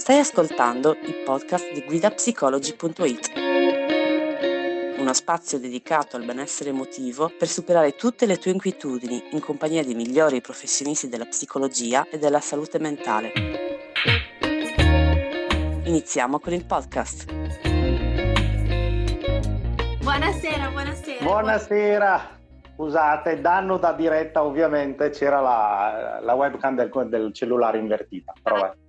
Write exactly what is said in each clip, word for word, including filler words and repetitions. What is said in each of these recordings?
Stai ascoltando il podcast di guida psicologi punto it, uno spazio dedicato al benessere emotivo per superare tutte le tue inquietudini in compagnia dei migliori professionisti della psicologia e della salute mentale. Iniziamo con il podcast. Buonasera, buonasera. Buonasera. Scusate, danno da diretta ovviamente, c'era la, la webcam del, del cellulare invertita. Però Ah.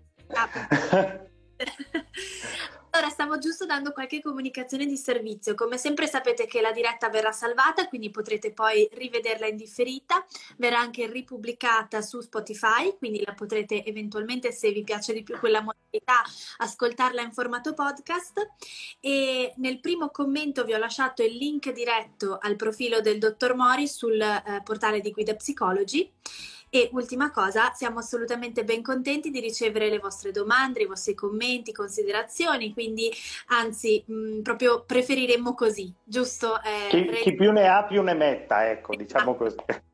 Allora, stavo giusto dando qualche comunicazione di servizio. Come sempre sapete che la diretta verrà salvata, quindi potrete poi rivederla in differita. Verrà anche ripubblicata su Spotify, quindi la potrete eventualmente, se vi piace di più quella modalità, ascoltarla in formato podcast. E nel primo commento vi ho lasciato il link diretto al profilo del dottor Mori sul eh, portale di Guida Psicologi. E ultima cosa, siamo assolutamente ben contenti di ricevere le vostre domande, i vostri commenti, considerazioni, quindi anzi mh, proprio preferiremmo così, giusto? Eh, chi, re- chi più ne ha più ne metta, ecco, diciamo così.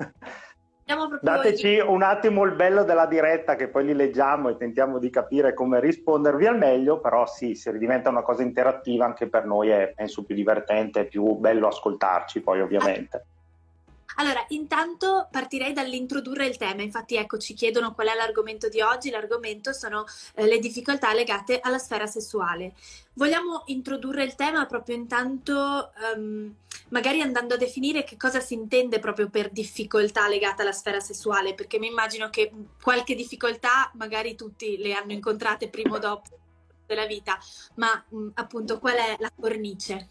proprio Dateci un attimo il bello della diretta, che poi li leggiamo e tentiamo di capire come rispondervi al meglio, però sì, se diventa una cosa interattiva anche per noi è, penso, più divertente, è più bello ascoltarci poi ovviamente. Allora, intanto partirei dall'introdurre il tema. Infatti, ecco, ci chiedono qual è l'argomento di oggi. L'argomento sono eh, le difficoltà legate alla sfera sessuale. Vogliamo introdurre il tema proprio intanto, um, magari andando a definire che cosa si intende proprio per difficoltà legata alla sfera sessuale, perché mi immagino che qualche difficoltà magari tutti le hanno incontrate prima o dopo della vita, ma mh, appunto qual è la cornice?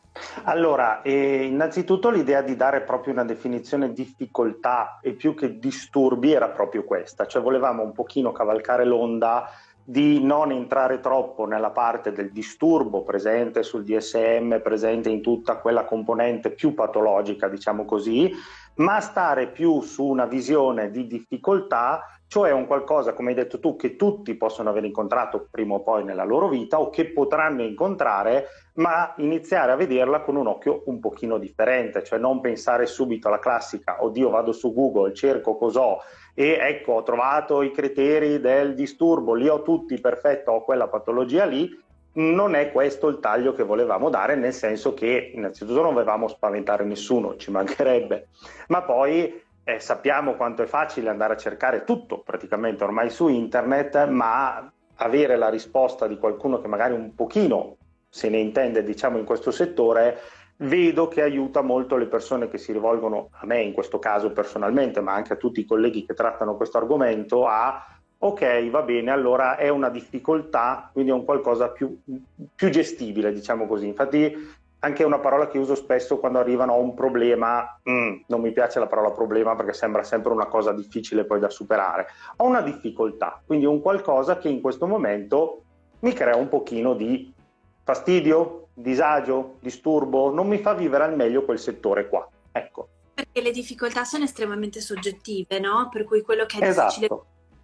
Allora, eh, innanzitutto l'idea di dare proprio una definizione difficoltà e più che disturbi era proprio questa, cioè volevamo un pochino cavalcare l'onda di non entrare troppo nella parte del disturbo presente sul D S M, presente in tutta quella componente più patologica, diciamo così, ma stare più su una visione di difficoltà, cioè un qualcosa, come hai detto tu, che tutti possono aver incontrato prima o poi nella loro vita o che potranno incontrare, ma iniziare a vederla con un occhio un pochino differente, cioè non pensare subito alla classica, oddio vado su Google, cerco cos'ho e ecco ho trovato i criteri del disturbo, li ho tutti, perfetto, ho quella patologia lì. Non è questo il taglio che volevamo dare, nel senso che innanzitutto non volevamo spaventare nessuno, ci mancherebbe, ma poi eh, sappiamo quanto è facile andare a cercare tutto praticamente ormai su internet, ma avere la risposta di qualcuno che magari un pochino se ne intende, diciamo, in questo settore, vedo che aiuta molto le persone che si rivolgono a me in questo caso personalmente, ma anche a tutti i colleghi che trattano questo argomento, a ok, va bene, allora è una difficoltà, quindi è un qualcosa più, più gestibile, diciamo così. Infatti anche una parola che uso spesso quando arrivano a un problema, mm, non mi piace la parola problema perché sembra sempre una cosa difficile poi da superare, ho una difficoltà, quindi un qualcosa che in questo momento mi crea un pochino di fastidio, disagio, disturbo, non mi fa vivere al meglio quel settore qua, ecco. Perché le difficoltà sono estremamente soggettive, no? Per cui quello che è Esatto. difficile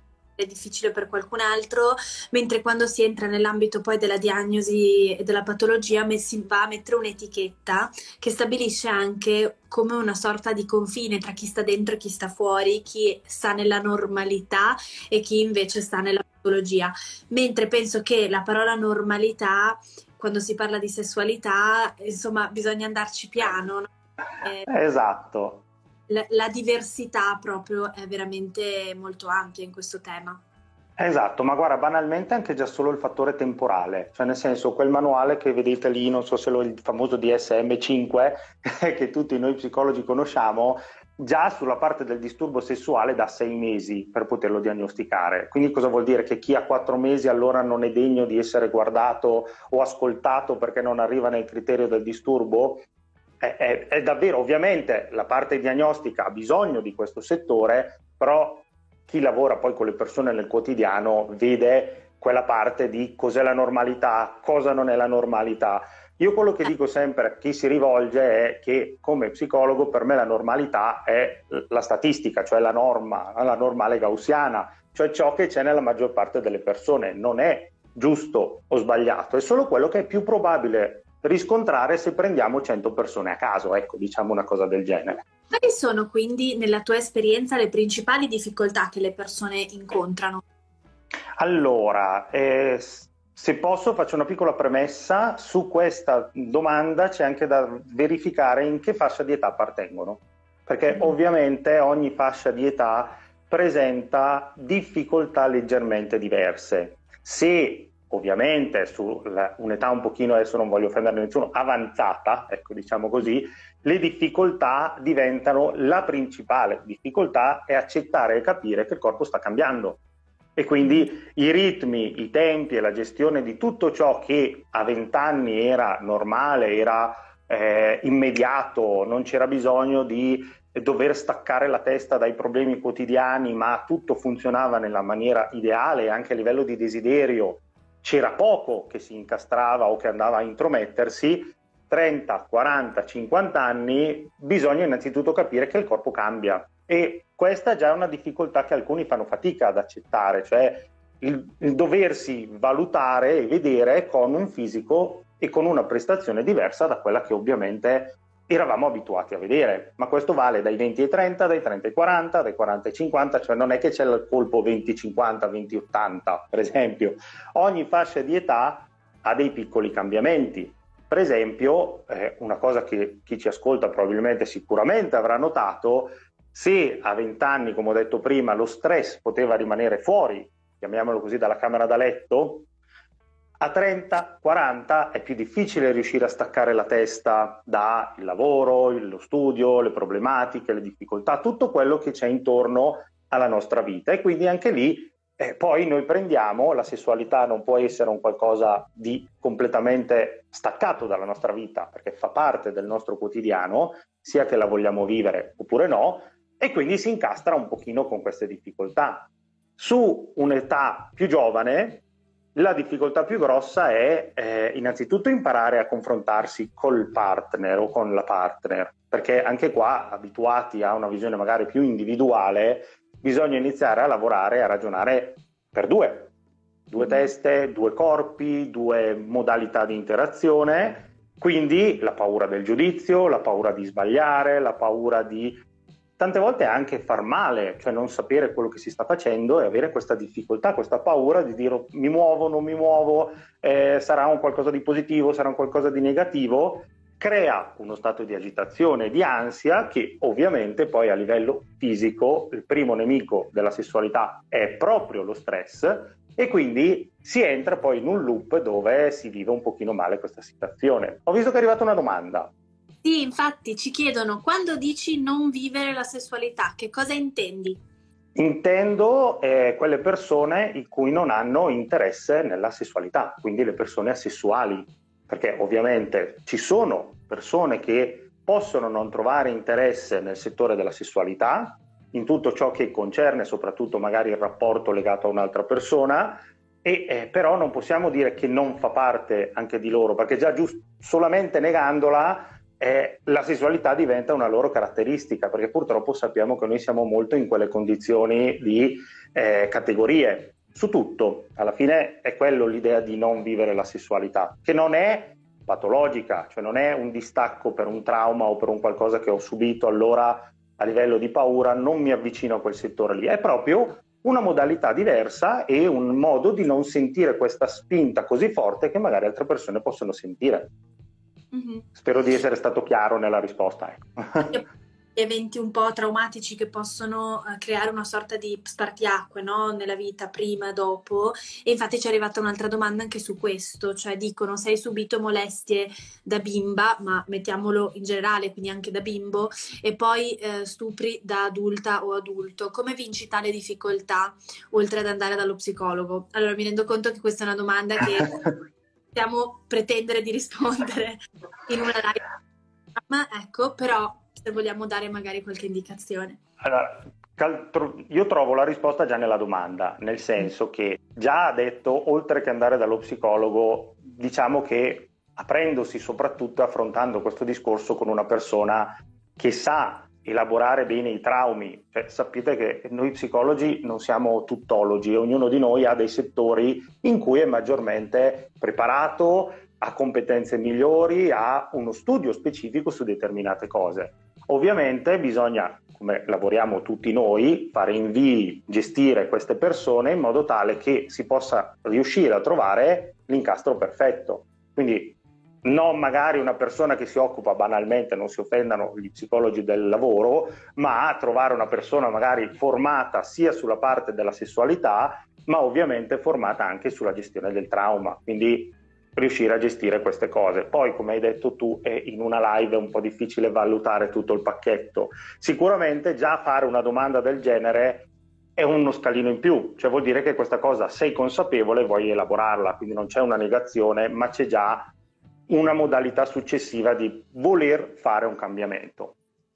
è difficile per qualcun altro, mentre quando si entra nell'ambito poi della diagnosi e della patologia si va a mettere un'etichetta che stabilisce anche come una sorta di confine tra chi sta dentro e chi sta fuori, chi sta nella normalità e chi invece sta nella patologia. Mentre penso che la parola normalità, quando si parla di sessualità, insomma, bisogna andarci piano, no? Eh, esatto. La, la diversità proprio è veramente molto ampia in questo tema. Esatto, ma guarda, banalmente anche già solo il fattore temporale, cioè nel senso quel manuale che vedete lì, non so se lo il famoso D S M cinque che tutti noi psicologi conosciamo, già sulla parte del disturbo sessuale da sei mesi per poterlo diagnosticare. Quindi cosa vuol dire? Che chi ha quattro mesi allora non è degno di essere guardato o ascoltato perché non arriva nel criterio del disturbo? È, è, è davvero, ovviamente la parte diagnostica ha bisogno di questo settore, però chi lavora poi con le persone nel quotidiano vede quella parte di cos'è la normalità, cosa non è la normalità. Io quello che dico sempre a chi si rivolge è che come psicologo per me la normalità è la statistica, cioè la norma, la normale gaussiana, cioè ciò che c'è nella maggior parte delle persone. Non è giusto o sbagliato, è solo quello che è più probabile riscontrare se prendiamo cento persone a caso, ecco, diciamo una cosa del genere. Quali sono quindi nella tua esperienza le principali difficoltà che le persone incontrano? Allora, eh, se posso faccio una piccola premessa. Su questa domanda c'è anche da verificare in che fascia di età appartengono, perché ovviamente ogni fascia di età presenta difficoltà leggermente diverse. Se ovviamente su un'età un pochino, adesso non voglio offendere nessuno, avanzata, ecco, diciamo così, le difficoltà diventano, la principale difficoltà è accettare e capire che il corpo sta cambiando. E quindi i ritmi, i tempi e la gestione di tutto ciò che a vent'anni era normale, era eh, immediato, non c'era bisogno di dover staccare la testa dai problemi quotidiani, ma tutto funzionava nella maniera ideale, anche a livello di desiderio c'era poco che si incastrava o che andava a intromettersi. trenta, quaranta, cinquanta anni bisogna innanzitutto capire che il corpo cambia, e questa già è una difficoltà che alcuni fanno fatica ad accettare, cioè il, il doversi valutare e vedere con un fisico e con una prestazione diversa da quella che ovviamente eravamo abituati a vedere. Ma questo vale dai venti ai trenta, dai trenta ai quaranta, dai quaranta ai cinquanta, cioè non è che c'è il colpo venti cinquanta, venti ottanta, per esempio. Ogni fascia di età ha dei piccoli cambiamenti. Per esempio, eh, una cosa che chi ci ascolta probabilmente sicuramente avrà notato: se a venti anni, come ho detto prima, lo stress poteva rimanere fuori, chiamiamolo così, dalla camera da letto, a trenta, quaranta è più difficile riuscire a staccare la testa dal lavoro, lo studio, le problematiche, le difficoltà, tutto quello che c'è intorno alla nostra vita. E quindi anche lì eh, poi noi prendiamo, la sessualità non può essere un qualcosa di completamente staccato dalla nostra vita, perché fa parte del nostro quotidiano, sia che la vogliamo vivere oppure no, e quindi si incastra un pochino con queste difficoltà. Su un'età più giovane la difficoltà più grossa è eh, innanzitutto imparare a confrontarsi col partner o con la partner, perché anche qua, abituati a una visione magari più individuale, bisogna iniziare a lavorare, a ragionare per due, due teste, due corpi, due modalità di interazione. Quindi la paura del giudizio, la paura di sbagliare, la paura di tante volte anche far male, cioè non sapere quello che si sta facendo e avere questa difficoltà, questa paura di dire mi muovo, non mi muovo, eh, sarà un qualcosa di positivo, sarà un qualcosa di negativo, crea uno stato di agitazione, di ansia, che ovviamente poi a livello fisico il primo nemico della sessualità è proprio lo stress, e quindi si entra poi in un loop dove si vive un pochino male questa situazione. Ho visto che è arrivata una domanda. Sì, infatti ci chiedono: quando dici non vivere la sessualità, che cosa intendi? Intendo eh, quelle persone in cui non hanno interesse nella sessualità, quindi le persone asessuali, perché ovviamente ci sono persone che possono non trovare interesse nel settore della sessualità, in tutto ciò che concerne soprattutto magari il rapporto legato a un'altra persona, e eh, però non possiamo dire che non fa parte anche di loro, perché già giusto, solamente negandola Eh, la sessualità diventa una loro caratteristica, perché purtroppo sappiamo che noi siamo molto in quelle condizioni di eh, categorie su tutto. Alla fine è quello l'idea di non vivere la sessualità, che non è patologica, cioè non è un distacco per un trauma o per un qualcosa che ho subito, allora a livello di paura non mi avvicino a quel settore lì, è proprio una modalità diversa e un modo di non sentire questa spinta così forte che magari altre persone possono sentire. Mm-hmm. Spero di essere stato chiaro nella risposta. Ecco. Eventi un po' traumatici che possono uh, creare una sorta di spartiacque, no? Nella vita, prima e dopo. E infatti ci è arrivata un'altra domanda anche su questo, cioè dicono: se hai subito molestie da bimba, ma mettiamolo in generale, quindi anche da bimbo, e poi eh, stupri da adulta o adulto, come vinci tale difficoltà oltre ad andare dallo psicologo? Allora mi rendo conto che questa è una domanda che possiamo pretendere di rispondere in una live, ma ecco, però se vogliamo dare magari qualche indicazione. Allora, io trovo la risposta già nella domanda, nel senso che già ha detto, oltre che andare dallo psicologo, diciamo che aprendosi soprattutto affrontando questo discorso con una persona che sa elaborare bene i traumi. Cioè, sapete che noi psicologi non siamo tuttologi, ognuno di noi ha dei settori in cui è maggiormente preparato, ha competenze migliori, ha uno studio specifico su determinate cose. Ovviamente bisogna, come lavoriamo tutti noi, fare invii, gestire queste persone in modo tale che si possa riuscire a trovare l'incastro perfetto. Quindi non magari una persona che si occupa banalmente, non si offendano gli psicologi del lavoro, ma trovare una persona magari formata sia sulla parte della sessualità, ma ovviamente formata anche sulla gestione del trauma, quindi riuscire a gestire queste cose. Poi, come hai detto tu, è in una live è un po' difficile valutare tutto il pacchetto. Sicuramente già fare una domanda del genere è uno scalino in più, cioè vuol dire che questa cosa sei consapevole e vuoi elaborarla, quindi non c'è una negazione, ma c'è già una modalità successiva di voler fare un cambiamento.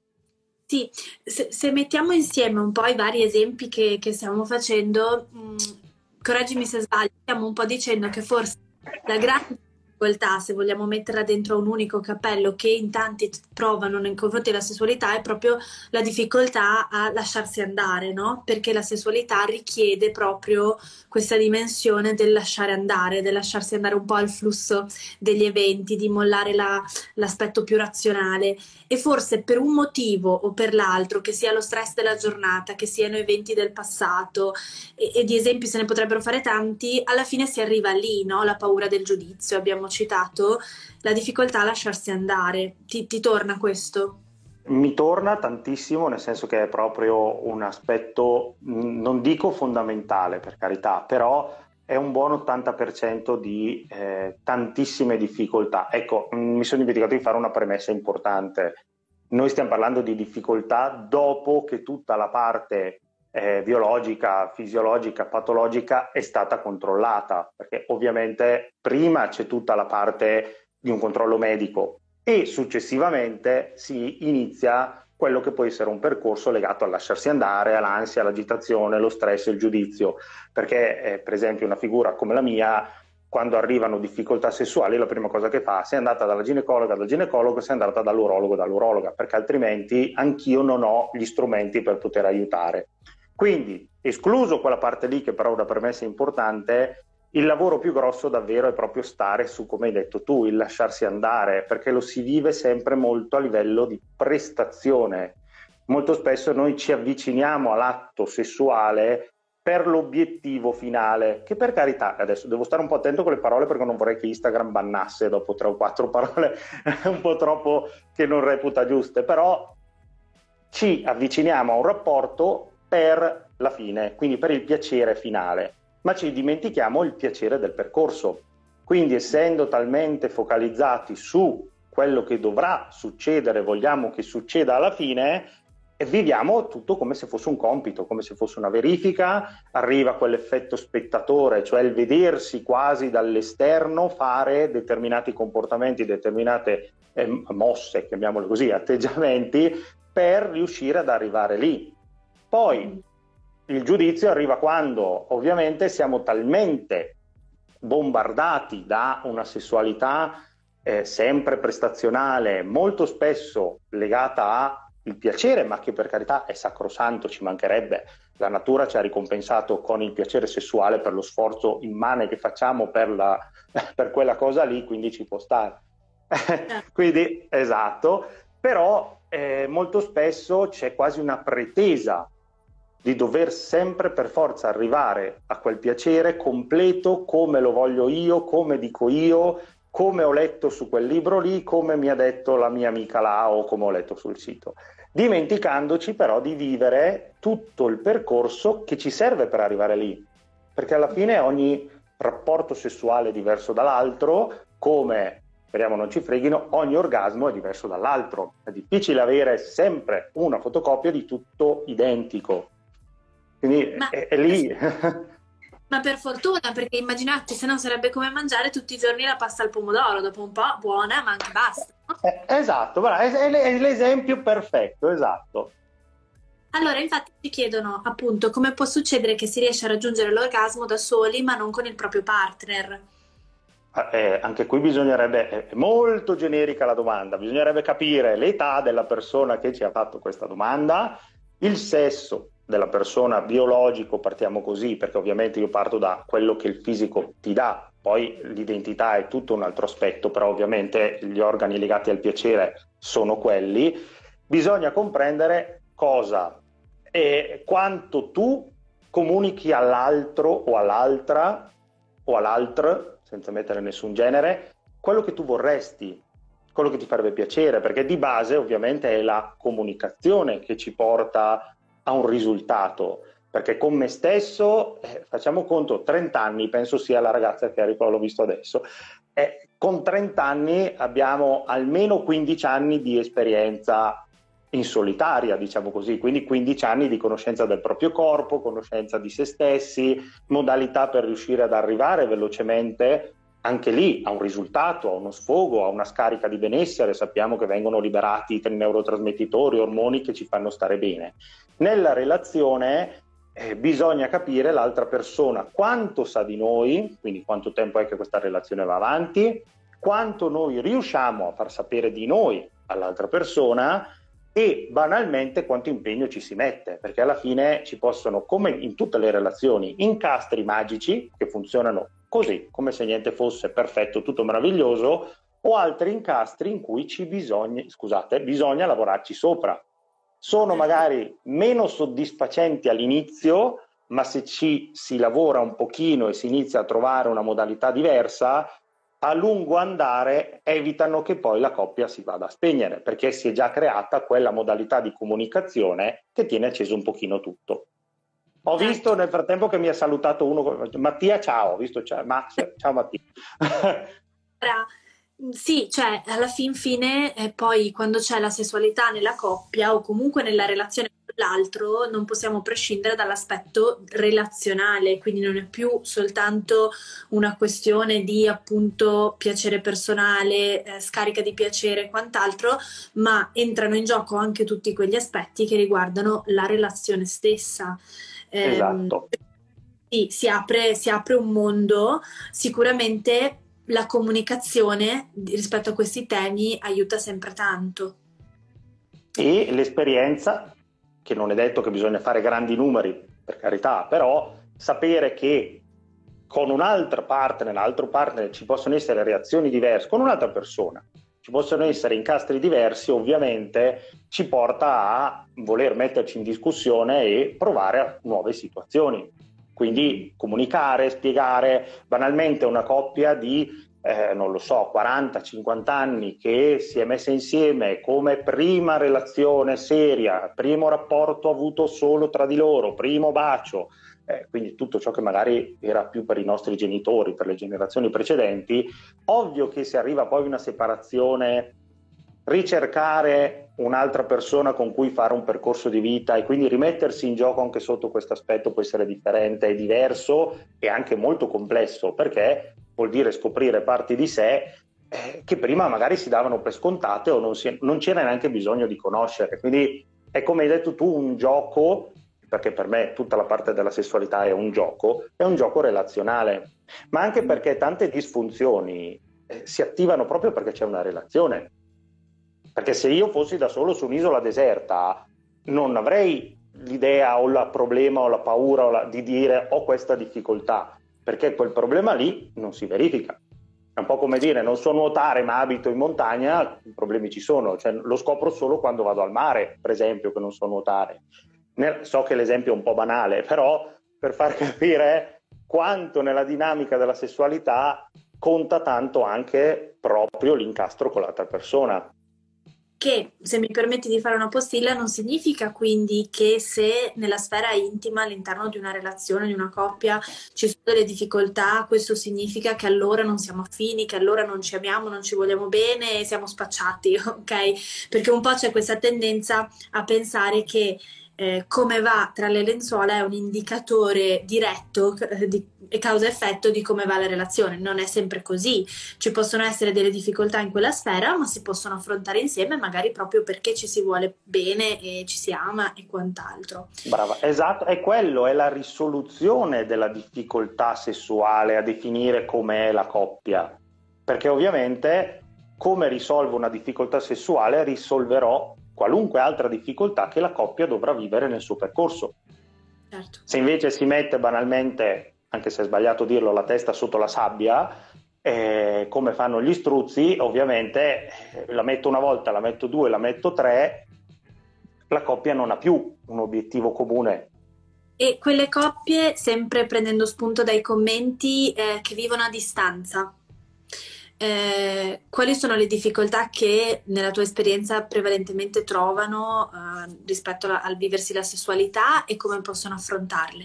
Sì, se, se mettiamo insieme un po' i vari esempi che, che stiamo facendo, mh, correggimi se sbaglio, stiamo un po' dicendo che forse la grande difficoltà, se vogliamo metterla dentro un unico cappello, che in tanti provano nei confronti della sessualità, è proprio la difficoltà a lasciarsi andare, no? Perché la sessualità richiede proprio questa dimensione del lasciare andare, del lasciarsi andare un po' al flusso degli eventi, di mollare la, l'aspetto più razionale. E forse per un motivo o per l'altro, che sia lo stress della giornata, che siano eventi del passato, e, e di esempi se ne potrebbero fare tanti, alla fine si arriva lì, no? La paura del giudizio, abbiamo citato, la difficoltà a lasciarsi andare. Ti, ti torna questo? Mi torna tantissimo, nel senso che è proprio un aspetto, non dico fondamentale per carità, però è un buon ottanta per cento di eh, tantissime difficoltà. Ecco, mi sono dimenticato di fare una premessa importante. Noi stiamo parlando di difficoltà dopo che tutta la parte eh, biologica, fisiologica, patologica è stata controllata, perché ovviamente prima c'è tutta la parte di un controllo medico e successivamente si inizia quello che può essere un percorso legato al lasciarsi andare, all'ansia, all'agitazione, lo stress, il giudizio, perché eh, per esempio una figura come la mia, quando arrivano difficoltà sessuali, la prima cosa che fa, sei andata dalla ginecologa, dal ginecologo, sei andata dall'urologo, dall'urologa, perché altrimenti anch'io non ho gli strumenti per poter aiutare. Quindi, escluso quella parte lì, che però è una premessa importante, il lavoro più grosso davvero è proprio stare su, come hai detto tu, il lasciarsi andare, perché lo si vive sempre molto a livello di prestazione. Molto spesso noi ci avviciniamo all'atto sessuale per l'obiettivo finale, che per carità, adesso devo stare un po' attento con le parole perché non vorrei che Instagram bannasse dopo tre o quattro parole un po' troppo che non reputa giuste, però ci avviciniamo a un rapporto per la fine, quindi per il piacere finale, ma ci dimentichiamo il piacere del percorso. Quindi, essendo talmente focalizzati su quello che dovrà succedere, vogliamo che succeda alla fine, e viviamo tutto come se fosse un compito, come se fosse una verifica, arriva quell'effetto spettatore, cioè il vedersi quasi dall'esterno fare determinati comportamenti, determinate eh, mosse, chiamiamole così, atteggiamenti, per riuscire ad arrivare lì. Poi il giudizio arriva quando ovviamente siamo talmente bombardati da una sessualità eh, sempre prestazionale, molto spesso legata al piacere, ma che per carità è sacrosanto, ci mancherebbe. La natura ci ha ricompensato con il piacere sessuale per lo sforzo immane che facciamo per, la, per quella cosa lì, quindi ci può stare. Quindi, esatto, però eh, molto spesso c'è quasi una pretesa di dover sempre per forza arrivare a quel piacere completo, come lo voglio io, come dico io, come ho letto su quel libro lì, come mi ha detto la mia amica là o come ho letto sul sito, dimenticandoci però di vivere tutto il percorso che ci serve per arrivare lì, perché alla fine ogni rapporto sessuale è diverso dall'altro, come, speriamo non ci freghino, ogni orgasmo è diverso dall'altro. È difficile avere sempre una fotocopia di tutto identico. Quindi ma, è, è lì. Ma per fortuna, perché immaginate, se no sarebbe come mangiare tutti i giorni la pasta al pomodoro, dopo un po' buona, ma anche basta. Eh, esatto, bravo, è, è l'esempio perfetto, esatto. Allora, infatti ci chiedono appunto come può succedere che si riesce a raggiungere l'orgasmo da soli ma non con il proprio partner. Eh, anche qui bisognerebbe, è molto generica la domanda, bisognerebbe capire l'età della persona che ci ha fatto questa domanda, il sesso della persona biologico, partiamo così, perché ovviamente io parto da quello che il fisico ti dà, poi l'identità è tutto un altro aspetto, però ovviamente gli organi legati al piacere sono quelli, bisogna comprendere cosa e quanto tu comunichi all'altro o all'altra o all'altro, senza mettere nessun genere, quello che tu vorresti, quello che ti farebbe piacere, perché di base ovviamente è la comunicazione che ci porta a un risultato, perché con me stesso, eh, facciamo conto, trenta anni, penso sia la ragazza che arriva, l'ho visto adesso, eh, con trenta anni abbiamo almeno quindici anni di esperienza in solitaria, diciamo così, quindi quindici anni di conoscenza del proprio corpo, conoscenza di se stessi, modalità per riuscire ad arrivare velocemente anche lì a un risultato, a uno sfogo, a una scarica di benessere. Sappiamo che vengono liberati neurotrasmettitori, ormoni che ci fanno stare bene. Nella relazione eh, bisogna capire l'altra persona quanto sa di noi, quindi quanto tempo è che questa relazione va avanti, quanto noi riusciamo a far sapere di noi all'altra persona e banalmente quanto impegno ci si mette, perché alla fine ci possono, come in tutte le relazioni, incastri magici che funzionano così, come se niente fosse, perfetto, tutto meraviglioso, o altri incastri in cui ci bisogna, scusate, bisogna lavorarci sopra. Sono magari meno soddisfacenti all'inizio, ma se ci si lavora un pochino e si inizia a trovare una modalità diversa, a lungo andare evitano che poi la coppia si vada a spegnere, perché si è già creata quella modalità di comunicazione che tiene acceso un pochino tutto. Ho visto nel frattempo che mi ha salutato uno, Mattia, ciao, ho visto, ciao, Max, ciao Mattia. Sì, cioè alla fin fine eh, poi quando c'è la sessualità nella coppia o comunque nella relazione con l'altro non possiamo prescindere dall'aspetto relazionale, quindi non è più soltanto una questione di appunto piacere personale, eh, scarica di piacere e quant'altro, ma entrano in gioco anche tutti quegli aspetti che riguardano la relazione stessa. Eh, esatto. Sì, si apre, si apre un mondo, sicuramente. La comunicazione rispetto a questi temi aiuta sempre tanto. E l'esperienza, che non è detto che bisogna fare grandi numeri, per carità, però sapere che con un'altra partner, un altro partner ci possono essere reazioni diverse, con un'altra persona ci possono essere incastri diversi, ovviamente ci porta a voler metterci in discussione e provare a nuove situazioni. Quindi comunicare, spiegare, banalmente una coppia di, eh, non lo so, quaranta cinquanta anni che si è messa insieme come prima relazione seria, primo rapporto avuto solo tra di loro, primo bacio, eh, quindi tutto ciò che magari era più per i nostri genitori, per le generazioni precedenti. Ovvio che se arriva poi una separazione, ricercare un'altra persona con cui fare un percorso di vita e quindi rimettersi in gioco anche sotto questo aspetto può essere differente e diverso e anche molto complesso, perché vuol dire scoprire parti di sé eh, che prima magari si davano per scontate o non, si, non c'era neanche bisogno di conoscere. Quindi è, come hai detto tu, un gioco, perché per me tutta la parte della sessualità è un gioco, è un gioco relazionale, ma anche perché tante disfunzioni eh, si attivano proprio perché c'è una relazione. Perché se io fossi da solo su un'isola deserta non avrei l'idea o il problema o la paura o la, di dire ho questa difficoltà, perché quel problema lì non si verifica. È un po' come dire non so nuotare ma abito in montagna, i problemi ci sono, cioè, lo scopro solo quando vado al mare, per esempio, che non so nuotare. So che l'esempio è un po' banale, però per far capire quanto nella dinamica della sessualità conta tanto anche proprio l'incastro con l'altra persona. Che, se mi permetti di fare una postilla, non significa quindi che se nella sfera intima all'interno di una relazione, di una coppia, ci sono delle difficoltà, questo significa che allora non siamo affini, che allora non ci amiamo, non ci vogliamo bene e siamo spacciati, ok? Perché un po' c'è questa tendenza a pensare che eh, come va tra le lenzuola è un indicatore diretto eh, di, e causa-effetto di come va la relazione. Non è sempre così, ci possono essere delle difficoltà in quella sfera, ma si possono affrontare insieme, magari proprio perché ci si vuole bene e ci si ama e quant'altro. Brava, esatto, è quello, è la risoluzione della difficoltà sessuale a definire com'è la coppia, perché ovviamente come risolvo una difficoltà sessuale risolverò qualunque altra difficoltà che la coppia dovrà vivere nel suo percorso. Certo. Se invece si mette banalmente, anche se è sbagliato dirlo, la testa sotto la sabbia, eh, come fanno gli struzzi, ovviamente eh, la metto una volta, la metto due, la metto tre, la coppia non ha più un obiettivo comune. E quelle coppie, sempre prendendo spunto dai commenti, eh, che vivono a distanza, eh, quali sono le difficoltà che nella tua esperienza prevalentemente trovano eh, rispetto a- al viversi la sessualità e come possono affrontarle?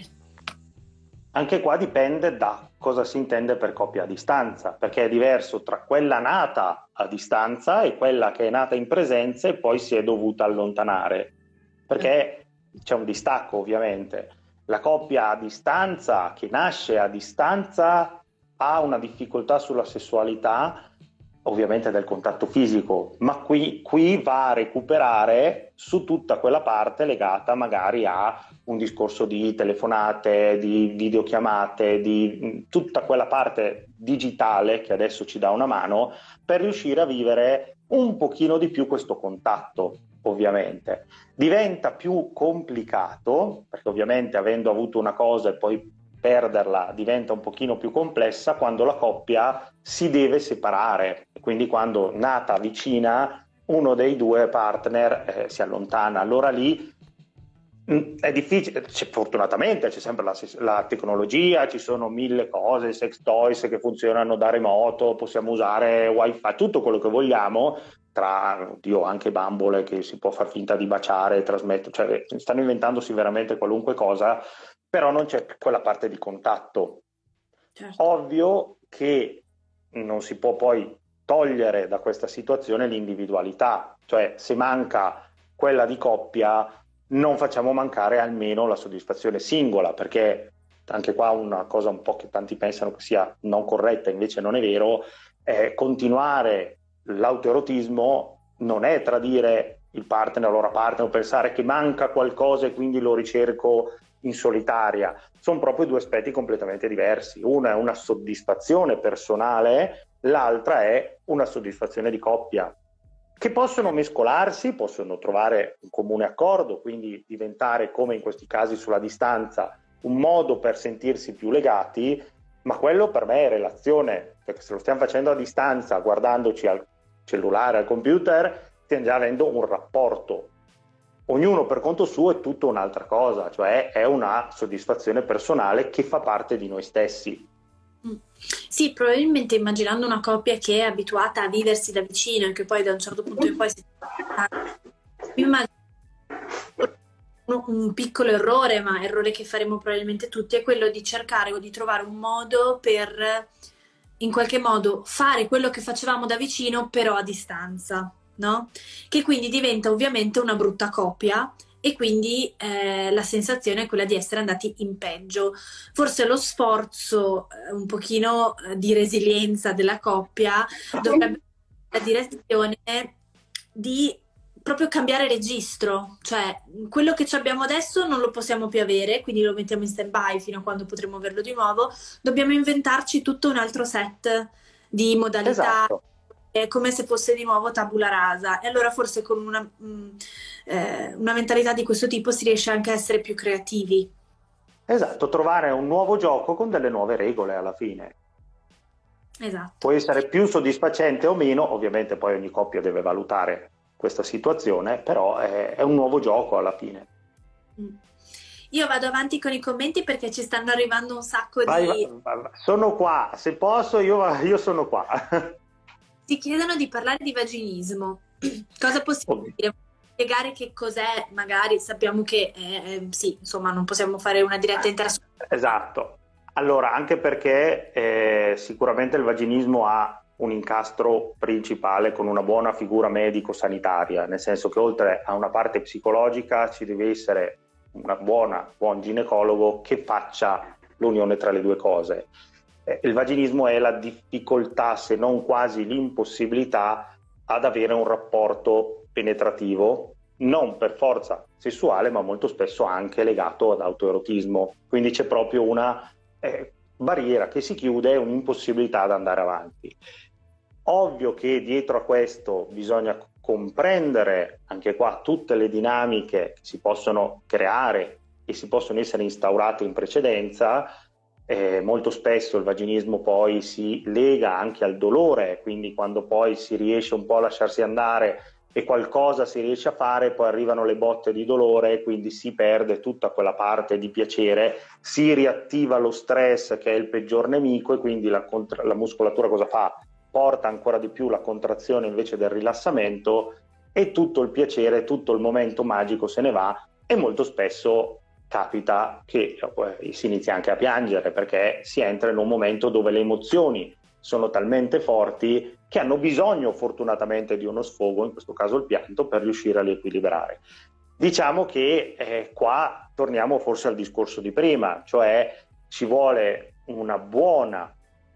Anche qua dipende da cosa si intende per coppia a distanza, perché è diverso tra quella nata a distanza e quella che è nata in presenza e poi si è dovuta allontanare, perché c'è un distacco ovviamente. La coppia a distanza, che nasce a distanza, ha una difficoltà sulla sessualità, ovviamente del contatto fisico, ma qui, qui va a recuperare su tutta quella parte legata magari a un discorso di telefonate, di videochiamate, di tutta quella parte digitale che adesso ci dà una mano per riuscire a vivere un pochino di più questo contatto. Ovviamente diventa più complicato, perché ovviamente avendo avuto una cosa e poi perderla diventa un pochino più complessa quando la coppia si deve separare, quindi quando nata vicina uno dei due partner eh, si allontana. Allora lì mh, è difficile, c'è, fortunatamente c'è sempre la, la tecnologia, ci sono mille cose, sex toys che funzionano da remoto, possiamo usare wifi, tutto quello che vogliamo, tra oddio, anche bambole che si può far finta di baciare, trasmettere, cioè stanno inventandosi veramente qualunque cosa, però non c'è quella parte di contatto. Certo. Ovvio che non si può poi togliere da questa situazione l'individualità, cioè se manca quella di coppia non facciamo mancare almeno la soddisfazione singola, perché anche qua una cosa un po' che tanti pensano che sia non corretta, invece non è vero, è continuare l'autoerotismo non è tradire il partner o la partner o pensare che manca qualcosa e quindi lo ricerco in solitaria. Sono proprio due aspetti completamente diversi. Una è una soddisfazione personale, l'altra è una soddisfazione di coppia, che possono mescolarsi, possono trovare un comune accordo, quindi diventare, come in questi casi sulla distanza, un modo per sentirsi più legati, ma quello per me è relazione, perché se lo stiamo facendo a distanza, guardandoci al cellulare, al computer, stiamo già avendo un rapporto. Ognuno per conto suo è tutta un'altra cosa, cioè è una soddisfazione personale che fa parte di noi stessi. Sì, probabilmente immaginando una coppia che è abituata a viversi da vicino e che poi da un certo punto in poi si mi immagino un piccolo errore, ma errore che faremo probabilmente tutti, è quello di cercare o di trovare un modo per in qualche modo fare quello che facevamo da vicino però a distanza, no? Che quindi diventa ovviamente una brutta coppia e quindi eh, la sensazione è quella di essere andati in peggio. Forse lo sforzo eh, un pochino eh, di resilienza della coppia dovrebbe essere la direzione di proprio cambiare registro, cioè quello che ci abbiamo adesso non lo possiamo più avere, quindi lo mettiamo in stand-by fino a quando potremo averlo di nuovo, dobbiamo inventarci tutto un altro set di modalità. Esatto. È come se fosse di nuovo tabula rasa, e allora forse con una, mh, eh, una mentalità di questo tipo si riesce anche a essere più creativi. Esatto, trovare un nuovo gioco con delle nuove regole alla fine. Esatto. Può essere più soddisfacente o meno, ovviamente poi ogni coppia deve valutare questa situazione, però è, è un nuovo gioco alla fine. Mm. Io vado avanti con i commenti perché ci stanno arrivando un sacco Vai, di... vai, vai. Sono qua, se posso io, io sono qua. Ti chiedono di parlare di vaginismo. Cosa possiamo Oddio. dire? Spiegare che cos'è? Magari sappiamo che eh, sì, insomma, non possiamo fare una diretta intera su... Esatto. Allora, anche perché eh, sicuramente il vaginismo ha un incastro principale con una buona figura medico-sanitaria, nel senso che oltre a una parte psicologica ci deve essere una buona, buon ginecologo che faccia l'unione tra le due cose. Eh, il vaginismo è la difficoltà, se non quasi l'impossibilità, ad avere un rapporto penetrativo, non per forza sessuale, ma molto spesso anche legato ad autoerotismo. Quindi c'è proprio una eh, barriera che si chiude e un'impossibilità ad andare avanti. Ovvio che dietro a questo bisogna comprendere anche qua tutte le dinamiche che si possono creare e si possono essere instaurate in precedenza. Eh, molto spesso il vaginismo poi si lega anche al dolore, quindi quando poi si riesce un po' a lasciarsi andare e qualcosa si riesce a fare, poi arrivano le botte di dolore, quindi si perde tutta quella parte di piacere, si riattiva lo stress che è il peggior nemico e quindi la, contra- la muscolatura cosa fa? Porta ancora di più la contrazione invece del rilassamento e tutto il piacere, tutto il momento magico se ne va e molto spesso capita che eh, si inizia anche a piangere perché si entra in un momento dove le emozioni sono talmente forti che hanno bisogno fortunatamente di uno sfogo, in questo caso il pianto, per riuscire a riequilibrare. Diciamo che eh, qua torniamo forse al discorso di prima, cioè ci vuole una buona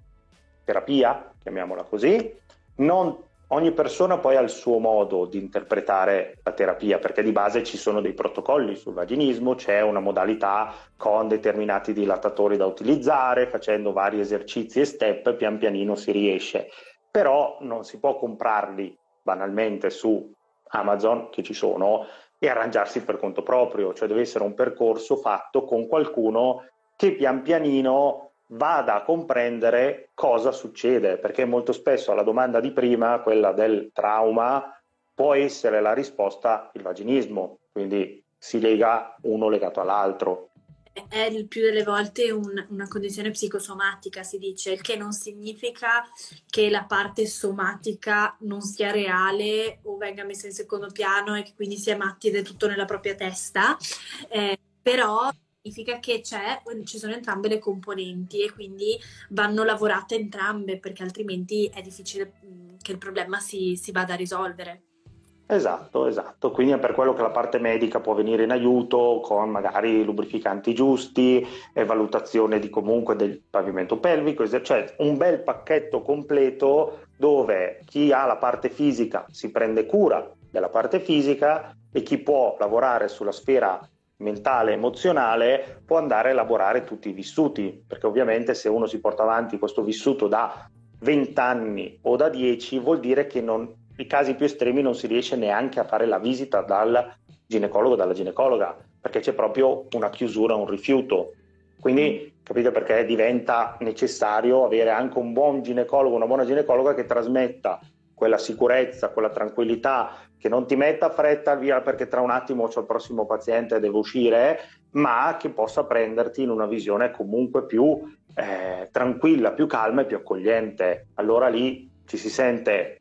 terapia, chiamiamola così, non ogni persona poi ha il suo modo di interpretare la terapia, perché di base ci sono dei protocolli sul vaginismo, c'è una modalità con determinati dilatatori da utilizzare, facendo vari esercizi e step, pian pianino si riesce. Però non si può comprarli banalmente su Amazon, che ci sono, e arrangiarsi per conto proprio, cioè deve essere un percorso fatto con qualcuno che pian pianino vada a comprendere cosa succede, perché molto spesso alla domanda di prima, quella del trauma, può essere la risposta il vaginismo, quindi si lega uno legato all'altro. È il più delle volte un, una condizione psicosomatica, si dice, il che non significa che la parte somatica non sia reale o venga messa in secondo piano e che quindi sia matti ed è tutto nella propria testa, eh, però significa che c'è, ci sono entrambe le componenti e quindi vanno lavorate entrambe, perché altrimenti è difficile mh, che il problema si, si vada a risolvere. Esatto, esatto, quindi è per quello che la parte medica può venire in aiuto con magari lubrificanti giusti e valutazione di comunque del pavimento pelvico, cioè un bel pacchetto completo dove chi ha la parte fisica si prende cura della parte fisica e chi può lavorare sulla sfera mentale, emozionale, può andare a elaborare tutti i vissuti, perché ovviamente se uno si porta avanti questo vissuto da venti anni o da dieci vuol dire che non i casi più estremi non si riesce neanche a fare la visita dal ginecologo o dalla ginecologa, perché c'è proprio una chiusura, un rifiuto. Quindi capite perché diventa necessario avere anche un buon ginecologo, una buona ginecologa che trasmetta quella sicurezza, quella tranquillità, che non ti metta fretta via perché tra un attimo c'ho il prossimo paziente e devo uscire, ma che possa prenderti in una visione comunque più eh, tranquilla, più calma e più accogliente. Allora lì ci si sente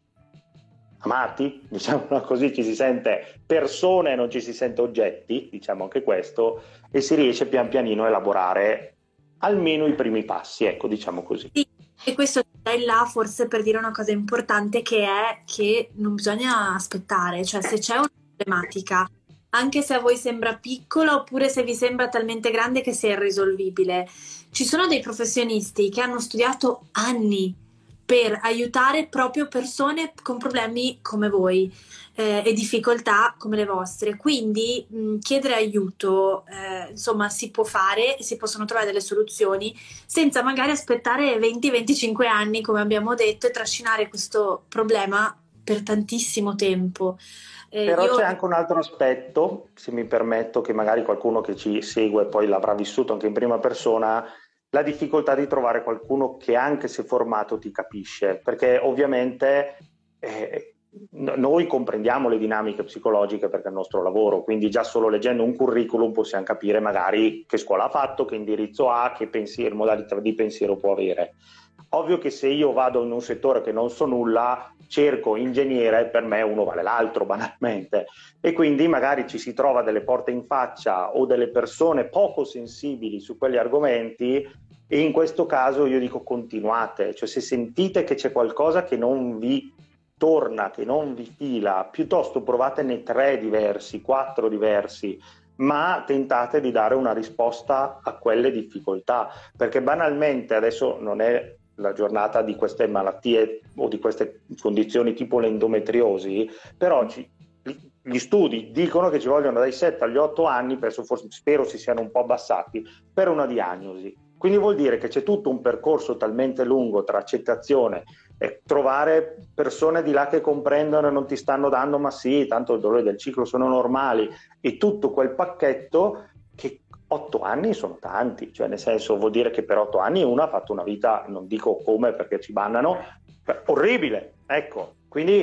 amati, diciamo così, ci si sente persone, non ci si sente oggetti, diciamo anche questo, e si riesce pian pianino a elaborare almeno i primi passi, ecco, diciamo così. Sì, e questo è là forse per dire una cosa importante, che è che non bisogna aspettare, cioè se c'è una problematica, anche se a voi sembra piccola oppure se vi sembra talmente grande che sia irrisolvibile, ci sono dei professionisti che hanno studiato anni per aiutare proprio persone con problemi come voi eh, e difficoltà come le vostre. Quindi mh, chiedere aiuto, eh, insomma, si può fare, si possono trovare delle soluzioni senza magari aspettare venti venticinque anni, come abbiamo detto, e trascinare questo problema per tantissimo tempo. Eh, Però io... c'è anche un altro aspetto, se mi permetto, che magari qualcuno che ci segue poi l'avrà vissuto anche in prima persona, la difficoltà di trovare qualcuno che anche se formato ti capisce, perché ovviamente eh, noi comprendiamo le dinamiche psicologiche perché è il nostro lavoro, quindi già solo leggendo un curriculum possiamo capire magari che scuola ha fatto, che indirizzo ha, che pensiero, modalità di pensiero può avere. Ovvio che se io vado in un settore che non so nulla, cerco ingegnere, per me uno vale l'altro banalmente, e quindi magari ci si trova delle porte in faccia o delle persone poco sensibili su quegli argomenti, e in questo caso io dico continuate, cioè se sentite che c'è qualcosa che non vi torna, che non vi fila, piuttosto provatene tre diversi, quattro diversi, ma tentate di dare una risposta a quelle difficoltà, perché banalmente adesso non è la giornata di queste malattie o di queste condizioni tipo l'endometriosi, però ci, gli studi dicono che ci vogliono dai sette agli otto anni, adesso forse, spero si siano un po' abbassati, per una diagnosi. Quindi vuol dire che c'è tutto un percorso talmente lungo tra accettazione e trovare persone di là che comprendono e non ti stanno dando ma sì, tanto il dolore del ciclo sono normali, e tutto quel pacchetto, che otto anni sono tanti, cioè nel senso vuol dire che per otto anni uno ha fatto una vita, non dico come perché ci bannano, orribile, ecco, quindi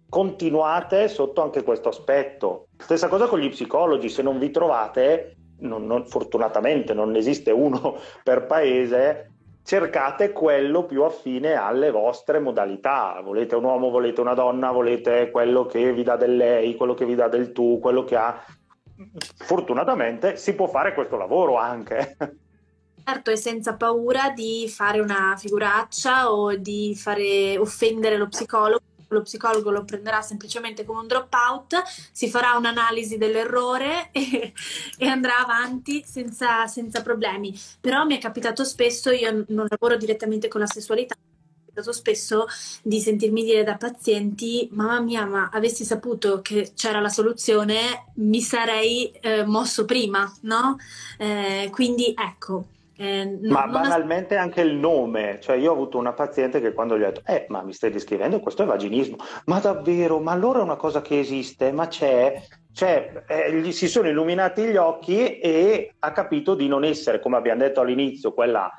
continuate sotto anche questo aspetto. Stessa cosa con gli psicologi, se non vi trovate, non, non, fortunatamente non esiste uno per paese, cercate quello più affine alle vostre modalità. Volete un uomo, volete una donna, volete quello che vi dà del lei, quello che vi dà del tu, quello che ha... Fortunatamente si può fare questo lavoro anche. Certo, e senza paura di fare una figuraccia o di fare offendere lo psicologo. Lo psicologo lo prenderà semplicemente come un drop out, si farà un'analisi dell'errore e, e andrà avanti senza, senza problemi. Però mi è capitato spesso, io non lavoro direttamente con la sessualità, mi è capitato spesso di sentirmi dire da pazienti: mamma mia, ma avessi saputo che c'era la soluzione mi sarei eh, mosso prima, no? Eh, quindi ecco. Eh, ma non banalmente as- anche il nome, cioè io ho avuto una paziente che quando gli ho detto eh ma mi stai descrivendo, questo è vaginismo, ma davvero, ma allora è una cosa che esiste, ma c'è, cioè eh, gli si sono illuminati gli occhi e ha capito di non essere, come abbiamo detto all'inizio, quella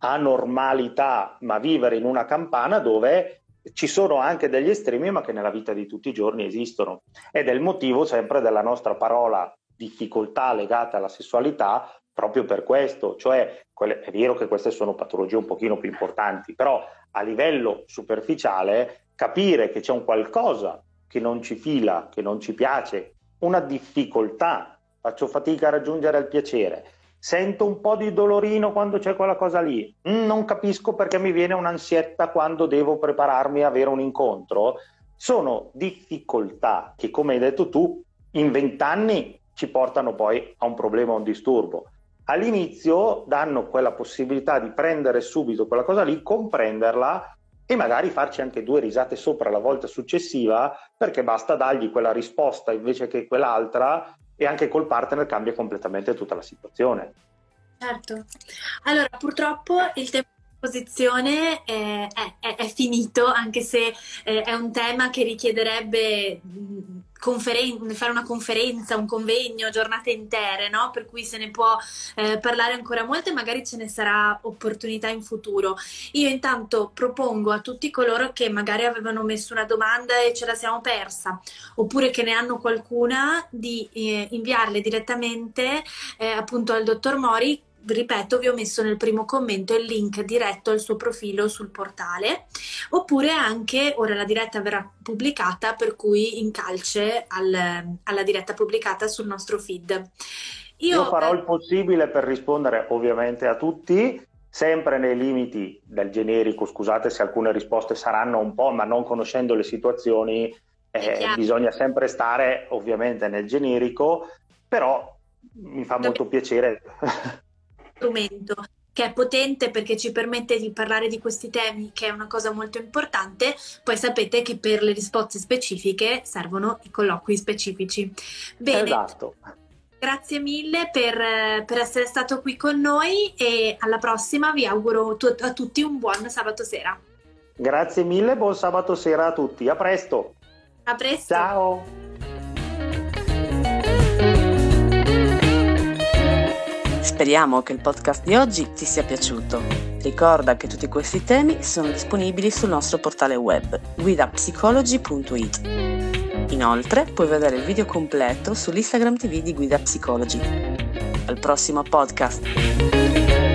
anormalità, ma vivere in una campana dove ci sono anche degli estremi ma che nella vita di tutti i giorni esistono, ed è il motivo sempre della nostra parola difficoltà legate alla sessualità. Proprio per questo, cioè è vero che queste sono patologie un pochino più importanti, però a livello superficiale capire che c'è un qualcosa che non ci fila, che non ci piace, una difficoltà, faccio fatica a raggiungere il piacere, sento un po' di dolorino quando c'è quella cosa lì, mm, non capisco perché mi viene un'ansietta quando devo prepararmi a avere un incontro, sono difficoltà che, come hai detto tu, in vent'anni ci portano poi a un problema, a un disturbo. All'inizio danno quella possibilità di prendere subito quella cosa lì, comprenderla e magari farci anche due risate sopra la volta successiva, perché basta dargli quella risposta invece che quell'altra e anche col partner cambia completamente tutta la situazione. Certo. Allora, purtroppo il tempo di esposizione è, è, è finito, anche se eh, è un tema che richiederebbe conferen- fare una conferenza, un convegno, giornate intere, no? Per cui se ne può eh, parlare ancora molto e magari ce ne sarà opportunità in futuro. Io intanto propongo a tutti coloro che magari avevano messo una domanda e ce la siamo persa, oppure che ne hanno qualcuna, di eh, inviarle direttamente eh, appunto al dottor Mori. Ripeto, vi ho messo nel primo commento il link diretto al suo profilo sul portale, oppure anche, ora la diretta verrà pubblicata, per cui in calce al, alla diretta pubblicata sul nostro feed. Io, Io farò eh... il possibile per rispondere ovviamente a tutti, sempre nei limiti del generico, scusate se alcune risposte saranno un po', ma non conoscendo le situazioni eh, bisogna sempre stare ovviamente nel generico, però mi fa molto piacere... strumento che è potente perché ci permette di parlare di questi temi, che è una cosa molto importante. Poi sapete che per le risposte specifiche servono i colloqui specifici. Bene, esatto. Grazie mille per, per essere stato qui con noi e alla prossima. Vi auguro tu, a tutti un buon sabato sera. Grazie mille, buon sabato sera a tutti, a presto. A presto. Ciao. Speriamo che il podcast di oggi ti sia piaciuto. Ricorda che tutti questi temi sono disponibili sul nostro portale web guida psicologi punto it. Inoltre puoi vedere il video completo sull'Instagram T V di Guida Psicologi. Al prossimo podcast!